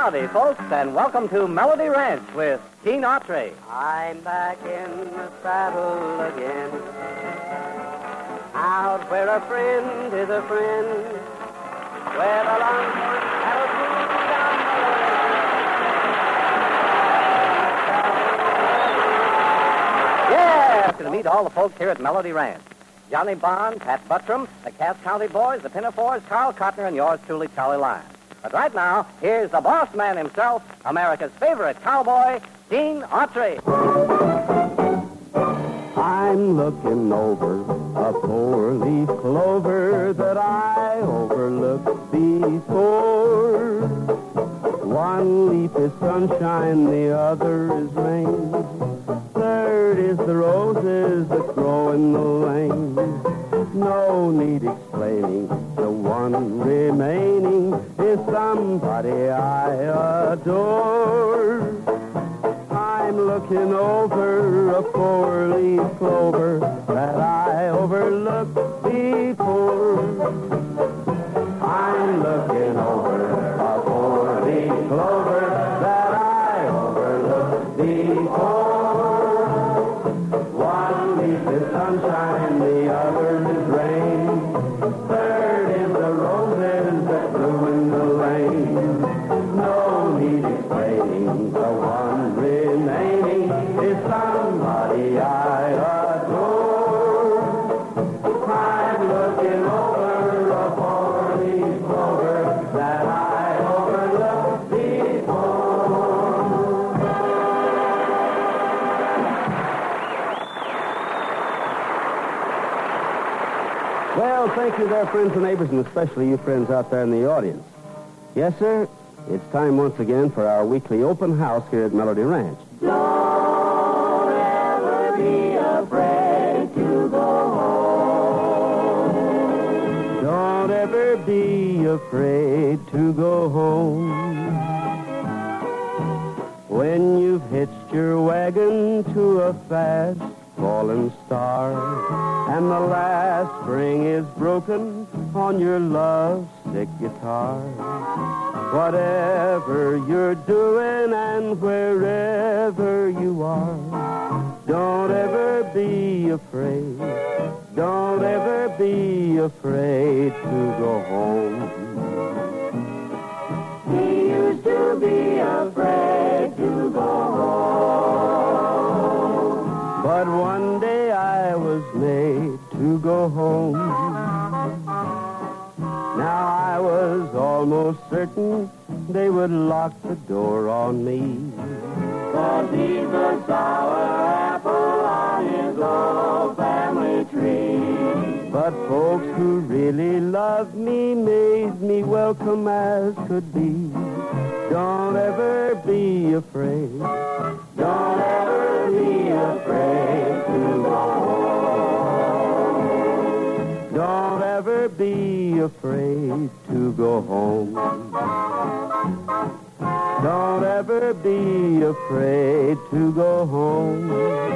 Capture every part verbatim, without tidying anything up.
Howdy, folks, and welcome to Melody Ranch with Gene Autry. I'm back in the saddle again, out where a friend is a friend, where the longhorn cattle move down the Yeah, to meet all the folks here at Melody Ranch. Johnny Bond, Pat Buttram, the Cass County Boys, the Pinafores, Carl Cotner, and yours truly, Charlie Lyons. But right now, here's the boss man himself, America's favorite cowboy, Gene Autry. I'm looking over a four-leaf clover that I overlooked before. One leaf is sunshine, the other is rain. Third is the roses that grow in the lane. No need explaining, the one remaining is somebody I adore. I'm looking over a four-leaf clover that I overlooked before. I'm looking over a four-leaf clover that I overlooked before. One leaf is sunshine, the other is rain. Third is the roses that grew in the lane. No need explaining, the one remaining is somebody I adore. I'm looking over a four-leaf clover that I overlooked before. Well, thank you there, friends and neighbors, and especially you friends out there in the audience. Yes, sir, it's time once again for our weekly open house here at Melody Ranch. Don't ever be afraid to go home. Don't ever be afraid to go home. When you've hitched your wagon to a fast falling star, and the last string is broken on your love-sick guitar. Whatever you're doing and wherever you are, don't ever be afraid. Don't ever be afraid to go home. He used to be afraid to go home. But one day I was made to go home. Now I was almost certain they would lock the door on me. 'Cause he's a sour apple on his old family tree. But folks who really loved me made me welcome as could be. Don't ever be afraid. Don't ever be afraid to go home. Don't ever be afraid to go home. Don't ever be afraid to go home.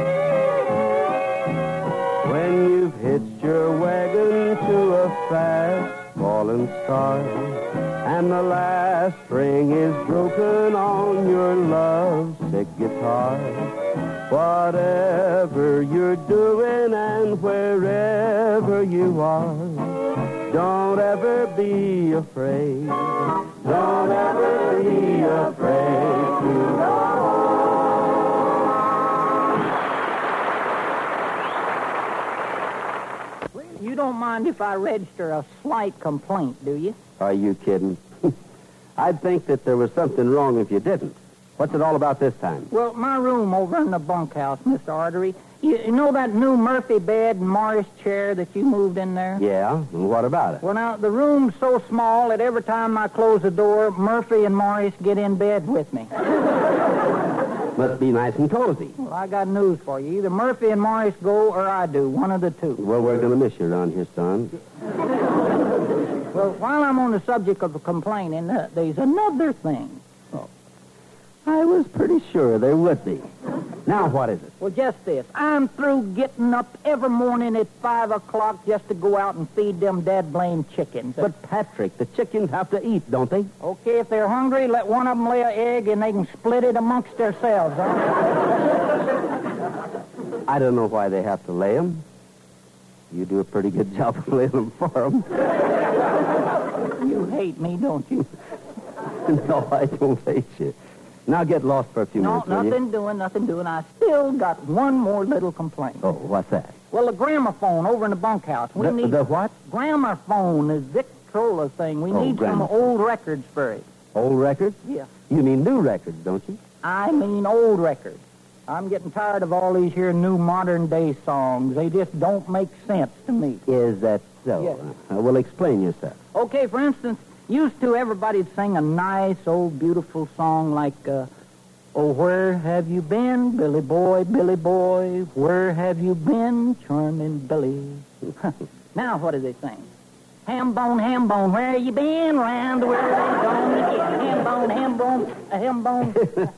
When you've hitched your wagon to a fast falling star, and the last string is broken on your love-sick guitar, whatever you're doing and wherever you are, don't ever be afraid. Don't ever be afraid to go Well, you don't mind if I register a slight complaint, do you? Are you kidding? I'd think that there was something wrong if you didn't. What's it all about this time? Well, my room over in the bunkhouse, Mister Artery, you, you know that new Murphy bed and Morris chair that you moved in there? Yeah, and what about it? Well, now, the room's so small that every time I close the door, Murphy and Morris get in bed with me. Must be nice and cozy. Well, I got news for you. Either Murphy and Morris go or I do, one of the two. Well, we're going to miss you around here, son. Well, while I'm on the subject of complaining, uh, there's another thing. I was pretty sure there would be. Now what is it? Well, just this. I'm through getting up every morning at five o'clock just to go out and feed them dad-blamed chickens. But, Patrick, the chickens have to eat, don't they? Okay, if they're hungry, let one of them lay an egg and they can split it amongst themselves. Huh? I don't know why they have to lay them. You do a pretty good job of laying them for them. You hate me, don't you? No, I don't hate you. Now get lost for a few No, minutes, will nothing you? doing, nothing doing. I still got one more little complaint. Oh, what's that? Well, the gramophone over in the bunkhouse. We The, need the what? gramophone, is Victrola thing. We Oh, need some gramophone. old records for it. Old records? Yeah. You mean new records, don't you? I mean old records. I'm getting tired of all these here new modern day songs. They just don't make sense to me. Is that so? Yes. Uh, well, explain yourself. Okay, for instance, used to everybody'd sing a nice old beautiful song like, uh, oh, where have you been, Billy boy, Billy boy? Where have you been, charming Billy? Now what do they sing? Ham bone, ham bone, where you been? Round the world and gone again. Ham bone, ham bone, a ham bone.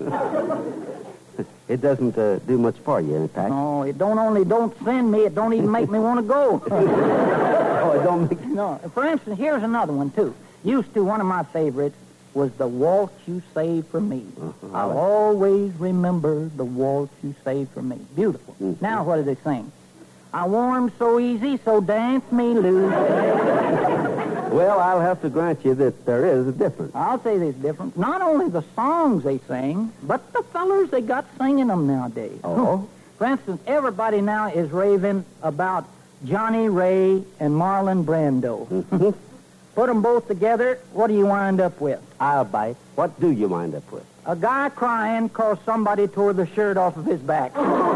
It doesn't uh, do much for you, any Pat? No, it don't only don't send me, it don't even make me want to go. Oh, it don't make... No. For instance, here's another one, too. Used to, one of my favorites was the waltz you saved for me. Uh-huh. I'll always remember the waltz you saved for me. Beautiful. Mm-hmm. Now what do they sing? I warm so easy, so dance me loose. Well, I'll have to grant you that there is a difference. I'll say there's difference. Not only the songs they sing, but the fellers they got singing them nowadays. Oh? For instance, everybody now is raving about Johnny Ray and Marlon Brando. Mm-hmm. Put them both together, what do you wind up with? I'll bite. What do you wind up with? A guy crying because somebody tore the shirt off of his back.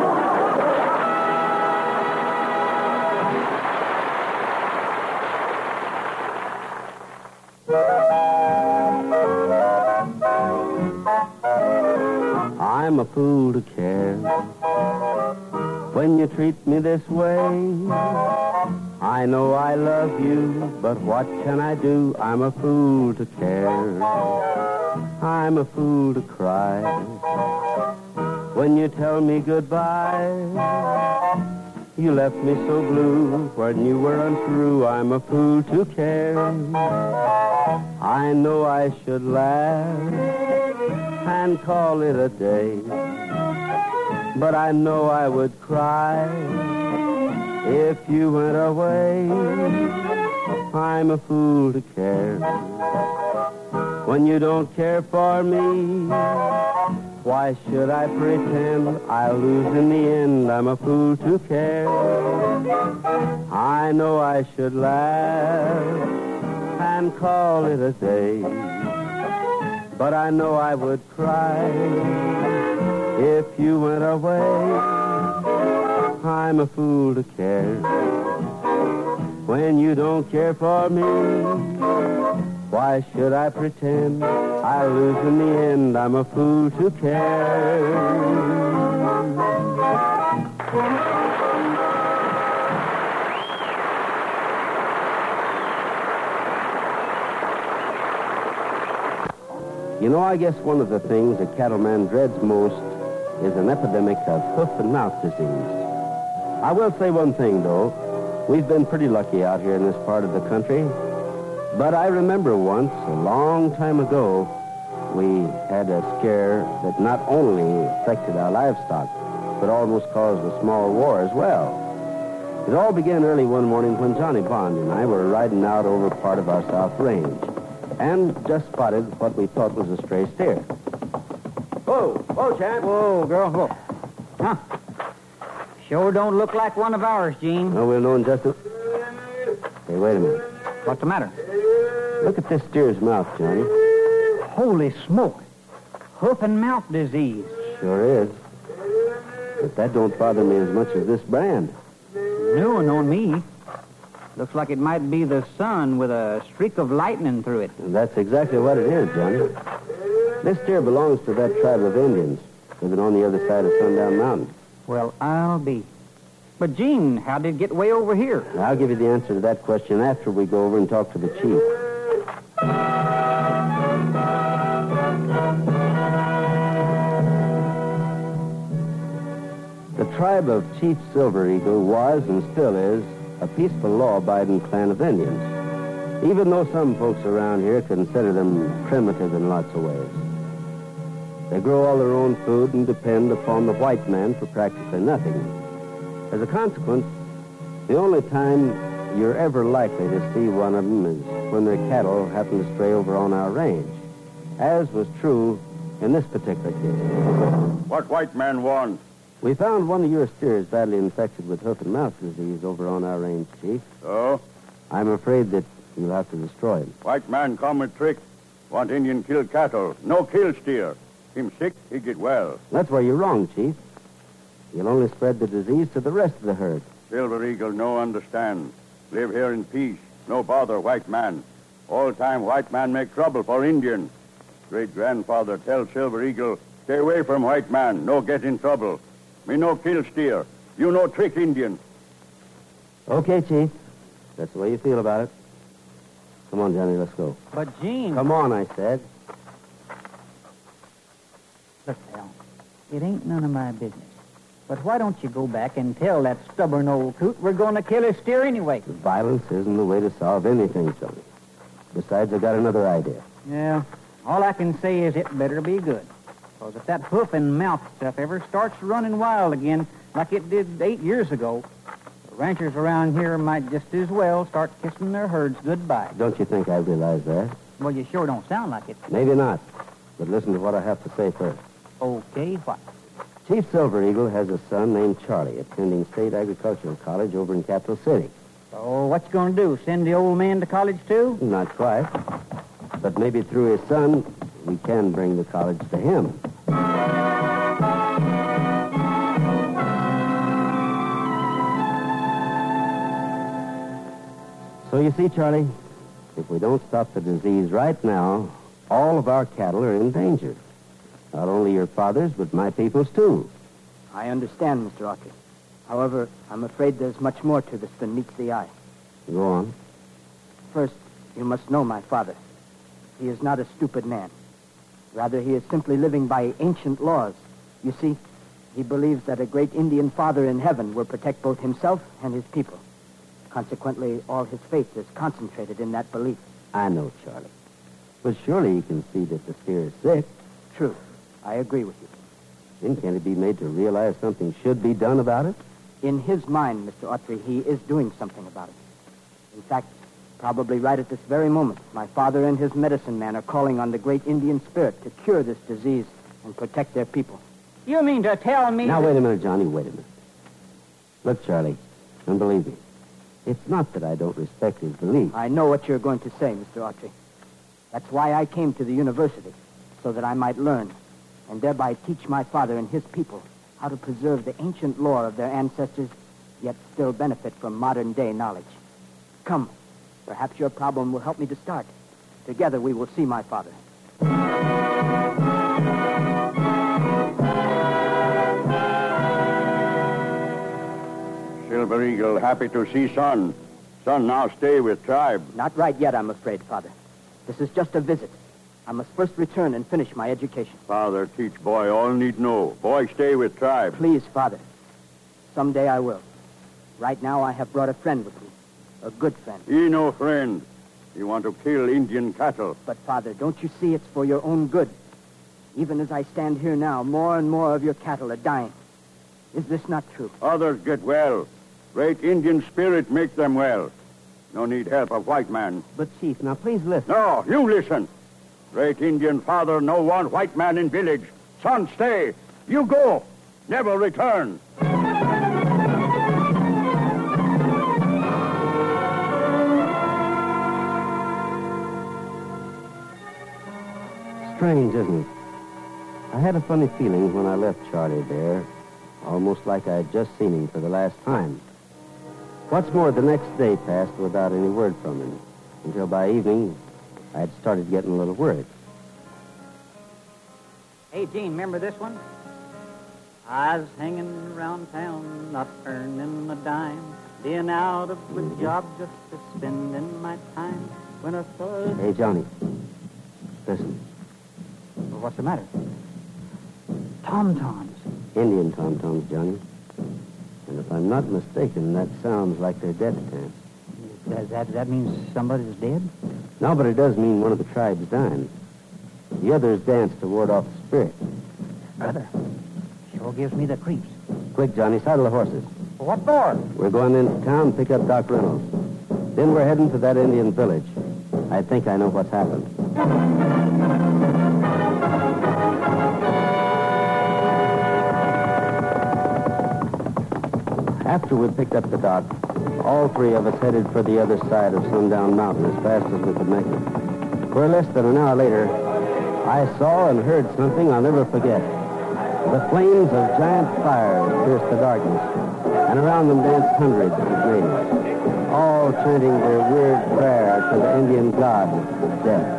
I'm a fool to care when you treat me this way. I know I love you, but what can I do? I'm a fool to care. I'm a fool to cry when you tell me goodbye. You left me so blue when you were untrue. I'm a fool to care. I know I should laugh and call it a day, but I know I would cry if you went away. I'm a fool to care when you don't care for me. Why should I pretend I'll lose in the end? I'm a fool to care. I know I should laugh and call it a day, but I know I would cry if you went away. I'm a fool to care when you don't care for me. Why should I pretend I'll lose in the end? I'm a fool to care. You know, I guess one of the things a cattleman dreads most is an epidemic of hoof and mouth disease. I will say one thing, though. We've been pretty lucky out here in this part of the country. But I remember once, a long time ago, we had a scare that not only affected our livestock, but almost caused a small war as well. It all began early one morning when Johnny Bond and I were riding out over part of our south range and just spotted what we thought was a stray steer. Whoa, whoa, champ. Whoa, girl, whoa. Huh. Sure don't look like one of ours, Gene. No, we'll know in just a... Hey, wait a minute. What's the matter? Look at this steer's mouth, Johnny. Holy smoke. Hoof and mouth disease. Sure is. But that don't bother me as much as this brand. New one on me. Looks like it might be the sun with a streak of lightning through it. And that's exactly what it is, Johnny. This steer belongs to that tribe of Indians living on the other side of Sundown Mountain. Well, I'll be. But, Gene, how did it get way over here? I'll give you the answer to that question after we go over and talk to the chief. tribe of Chief Silver Eagle was and still is a peaceful, law-abiding clan of Indians, even though some folks around here consider them primitive in lots of ways. They grow all their own food and depend upon the white man for practically nothing. As a consequence, the only time you're ever likely to see one of them is when their cattle happen to stray over on our range, as was true in this particular case. What white man won? We found one of your steers badly infected with hoof and mouth disease over on our range, Chief. So? I'm afraid that you'll have to destroy him. White man come with trick. Want Indian kill cattle. No kill steer. Him sick, he get well. That's where you're wrong, Chief. You'll only spread the disease to the rest of the herd. Silver Eagle no understand. Live here in peace. No bother white man. All time white man make trouble for Indian. Great-grandfather tell Silver Eagle, stay away from white man. No get in trouble. Me no kill steer. You no trick Indian. Okay, Chief. That's the way you feel about it. Come on, Johnny, let's go. But, Gene... Come on, I said. Look, Al, it ain't none of my business. But why don't you go back and tell that stubborn old coot we're going to kill his steer anyway? Violence isn't the way to solve anything, Johnny. Besides, I got another idea. Yeah, all I can say is it better be good. Because if that hoof and mouth stuff ever starts running wild again, like it did eight years ago, the ranchers around here might just as well start kissing their herds goodbye. Don't you think I realize that? Well, you sure don't sound like it. Maybe not. But listen to what I have to say first. Okay, what? Chief Silver Eagle has a son named Charlie attending State Agricultural College over in Capital City. So what you going to do, send the old man to college too? Not quite. But maybe through his son, we can bring the college to him. So you see, Charlie, if we don't stop the disease right now, all of our cattle are in danger. Not only your father's, but my people's, too. I understand, Mister Autry. However, I'm afraid there's much more to this than meets the eye. Go on. First, you must know my father. He is not a stupid man. Rather, he is simply living by ancient laws. You see, he believes that a great Indian father in heaven will protect both himself and his people. Consequently, all his faith is concentrated in that belief. I know, Charlie. But surely you can see that the steer is sick. True. I agree with you. Then can't he be made to realize something should be done about it? In his mind, Mister Autry, he is doing something about it. In fact, probably right at this very moment, my father and his medicine man are calling on the great Indian spirit to cure this disease and protect their people. You mean to tell me... Now, that... wait a minute, Johnny, wait a minute. Look, Charlie, and believe me, it's not that I don't respect his belief. I know what you're going to say, Mister Autry. That's why I came to the university, so that I might learn, and thereby teach my father and his people how to preserve the ancient lore of their ancestors, yet still benefit from modern-day knowledge. Come, perhaps your problem will help me to start. Together we will see my father. Silver Eagle, happy to see son. Son, now stay with tribe. Not right yet, I'm afraid, Father. This is just a visit. I must first return and finish my education. Father, teach boy all need know. Boy, stay with tribe. Please, Father. Someday I will. Right now I have brought a friend with me. A good friend. He no friend. He want to kill Indian cattle. But, Father, don't you see it's for your own good? Even as I stand here now, more and more of your cattle are dying. Is this not true? Others get well. Great Indian spirit make them well. No need help of white man. But, Chief, now please listen. No, you listen. Great Indian father, no one white man in village. Son, stay. You go. Never return. Strange, isn't it? I had a funny feeling when I left Charlie there, almost like I'd just seen him for the last time. What's more, the next day passed without any word from him, until by evening I had started getting a little worried. Hey, Gene, remember this one? I was hanging around town, not earning a dime, being out of a job just to spending my time. When I saw... Hey, Johnny, listen. Well, what's the matter? Tom-toms. Indian tom-toms, Johnny. I'm not mistaken, that sounds like their death chant. Does that, that mean somebody's dead? No, but it does mean one of the tribe's dying. The others dance to ward off the spirit. Brother, sure gives me the creeps. Quick, Johnny, saddle the horses. What for? We're going into town to pick up Doc Reynolds. Then we're heading to that Indian village. I think I know what's happened. After we picked up the doc, all three of us headed for the other side of Sundown Mountain as fast as we could make it. For less than an hour later, I saw and heard something I'll never forget. The flames of giant fires pierced the darkness, and around them danced hundreds of natives, all chanting their weird prayer to the Indian god, Death.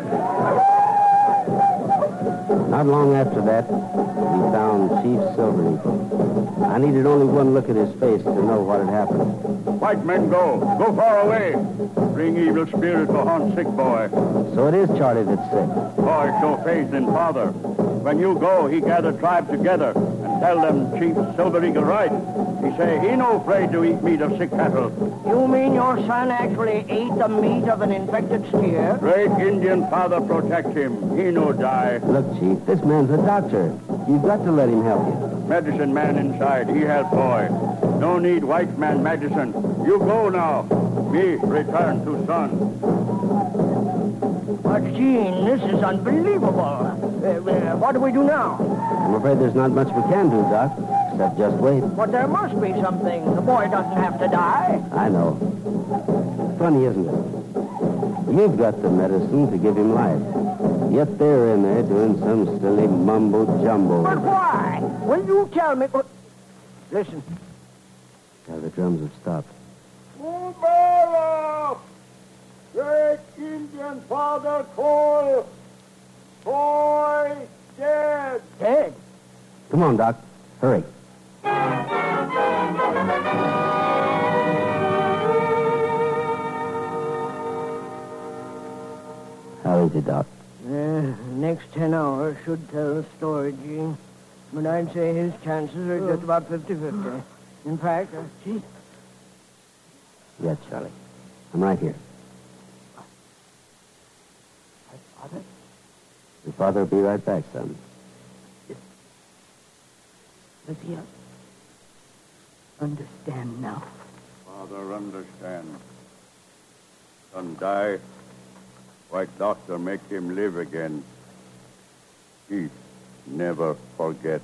Not long after that, we found Chief Silver Eagle. I needed only one look at his face to know what had happened. White men go. Go far away. Bring evil spirit to haunt sick boy. So it is Charlie that's sick. Boy, show faith in father. When you go, he gather tribe together and tell them Chief Silver Eagle right. He say he no afraid to eat meat of sick cattle. You mean your son actually ate the meat of an infected steer? Great Indian father protect him. He no die. Look, Chief, this man's a doctor. You've got to let him help you. Medicine man inside. He help boy. No need white man medicine. You go now. Me return to son. But, Gene, this is unbelievable. Uh, uh, what do we do now? I'm afraid there's not much we can do, Doc, except just wait. But there must be something. The boy doesn't have to die. I know. Funny, isn't it? You've got the medicine to give him life. Yet they're in there doing some silly mumbo-jumbo. But why? Will you tell me? But... Listen. Now the drums have stopped. Mubala! Great Indian father call. Boy dead. Dead? Come on, Doc. Hurry. How is it, Doc? Uh, next ten hours should tell the story, Gene. But I'd say his chances are just about fifty-fifty. In fact, uh, gee. Yes, Charlie. I'm right here. Father? Your father will be right back, son. Does he understand now? Father understand. Son die. White doctor make him live again. He never forget.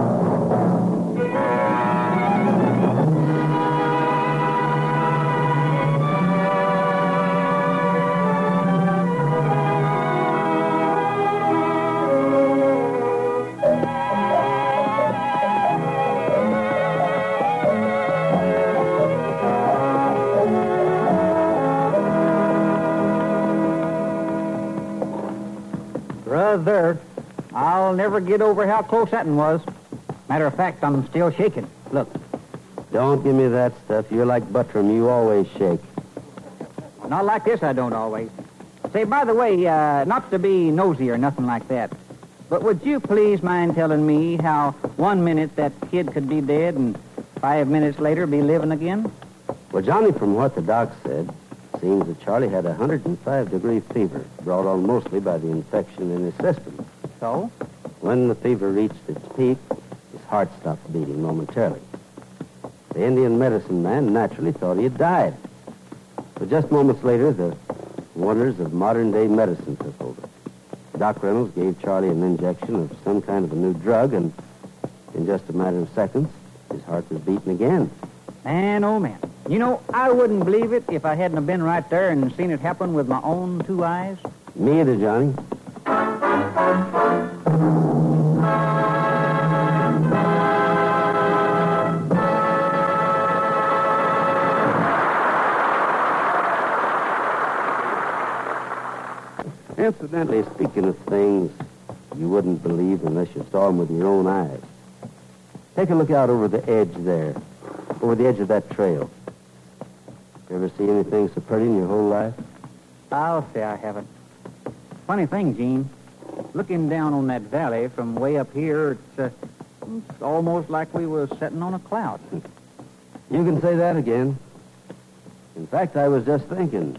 Brother, I'll never get over how close that one was. Matter of fact, I'm still shaking. Look. Don't give me that stuff. You're like Buttram. You always shake. Not like this, I don't always. Say, by the way, uh, not to be nosy or nothing like that, but would you please mind telling me how one minute that kid could be dead and five minutes later be living again? Well, Johnny, from what the doc said, seems that Charlie had a one hundred five degree fever, brought on mostly by the infection in his system. So? When the fever reached its peak, his heart stopped beating momentarily. The Indian medicine man naturally thought he had died. But just moments later, the wonders of modern-day medicine took over. Doc Reynolds gave Charlie an injection of some kind of a new drug, and in just a matter of seconds, his heart was beating again. Man, oh, man. You know, I wouldn't believe it if I hadn't have been right there and seen it happen with my own two eyes. Me either, Johnny. Incidentally, speaking of things you wouldn't believe unless you saw them with your own eyes, take a look out over the edge there, over the edge of that trail. You ever see anything so pretty in your whole life? I'll say I haven't. Funny thing, Gene. Looking down on that valley from way up here, it's, uh, it's almost like we were sitting on a cloud. You can say that again. In fact, I was just thinking.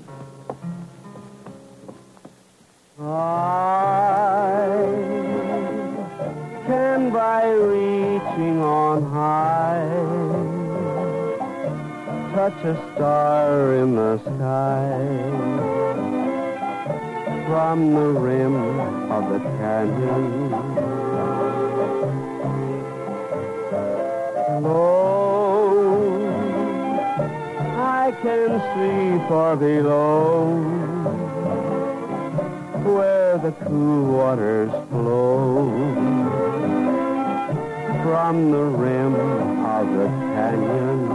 I can, by reaching on high, touch a star in the sky from the rim of the canyon. Low, I can see far below where the cool waters flow from the rim of the canyon.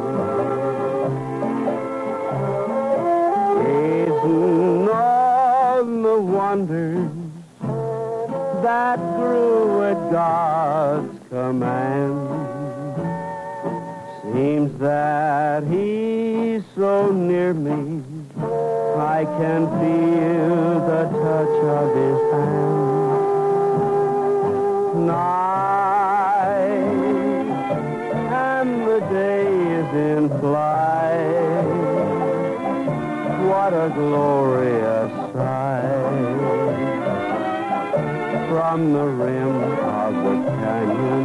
Gazing on the wonders that grew at God's command, seems that He's so near me, I can feel the touch of His hand. Night and the day is in flight. What a glorious sight from the rim of the canyon.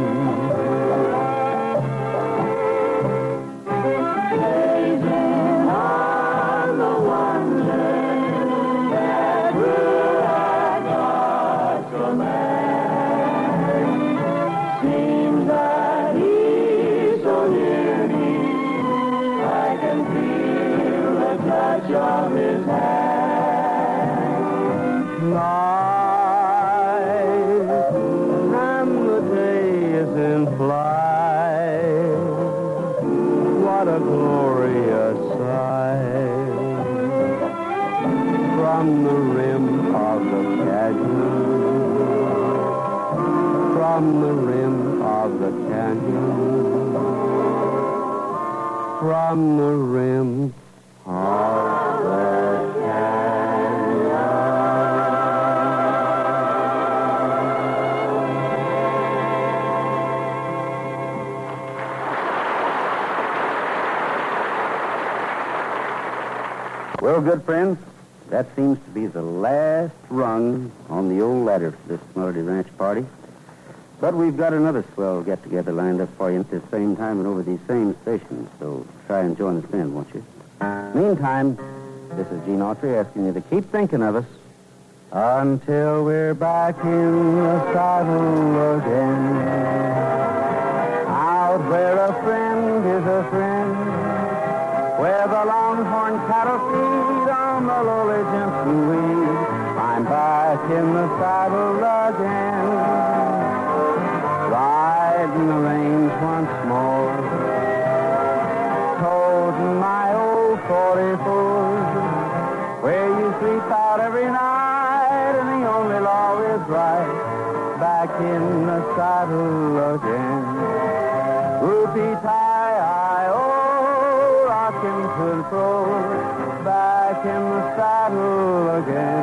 Of His hand. Night and the day is in flight. What a glorious sight from the rim of the canyon. From the rim of the canyon. From the rim of Well, good friends, that seems to be the last rung on the old ladder for this Melody Ranch party. But we've got another swell get-together lined up for you at this same time and over these same stations, so try and join us then, won't you? Meantime, this is Gene Autry asking you to keep thinking of us until we're back in the saddle again. Out where a friend is a friend, where the longhorn cattle feed on the lowly Jensen weed, I'm back in the saddle again, riding the range once more, toting my old forty-four, where you sleep out every night and the only law is right, back in the saddle again. Whoopie-tie-I-O, rockin' to and fro, back in the saddle again.